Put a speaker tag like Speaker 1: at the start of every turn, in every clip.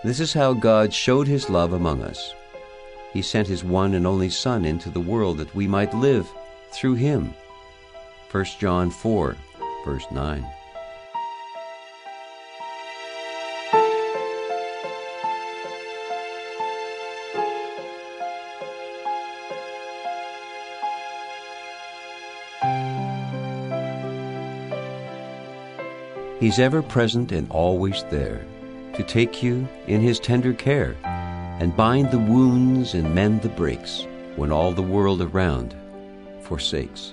Speaker 1: This is how God showed his love among us. He sent his one and only Son into the world that we might live through him. 1 John 4, verse 9. He's ever present and always there, to take you in his tender care, and bind the wounds and mend the breaks, when all the world around forsakes.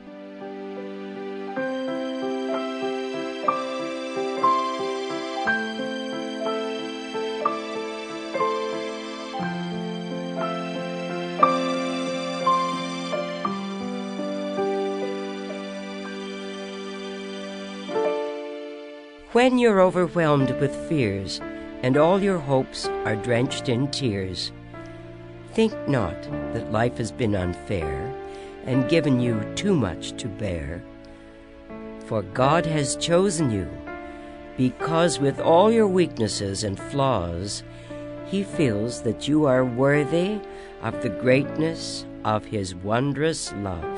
Speaker 2: When you're overwhelmed with fears, and all your hopes are drenched in tears, think not that life has been unfair, and given you too much to bear. For God has chosen you, because with all your weaknesses and flaws, he feels that you are worthy of the greatness of his wondrous love.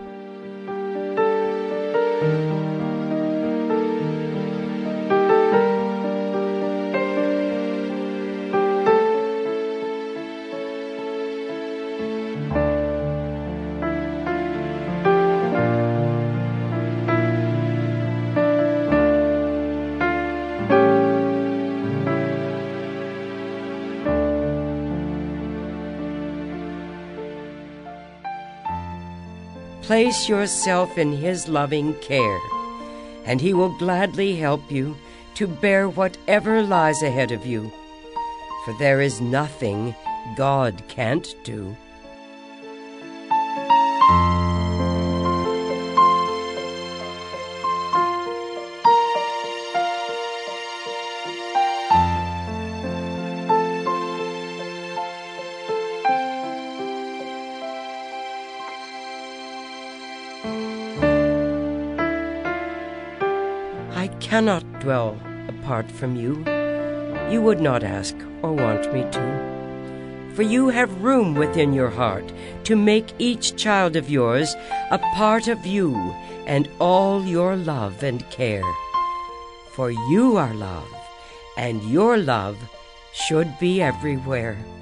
Speaker 2: Place yourself in his loving care, and he will gladly help you to bear whatever lies ahead of you, for there is nothing God can't do. I cannot dwell apart from you. You would not ask or want me to. For you have room within your heart to make each child of yours a part of you and all your love and care. For you are love, and your love should be everywhere.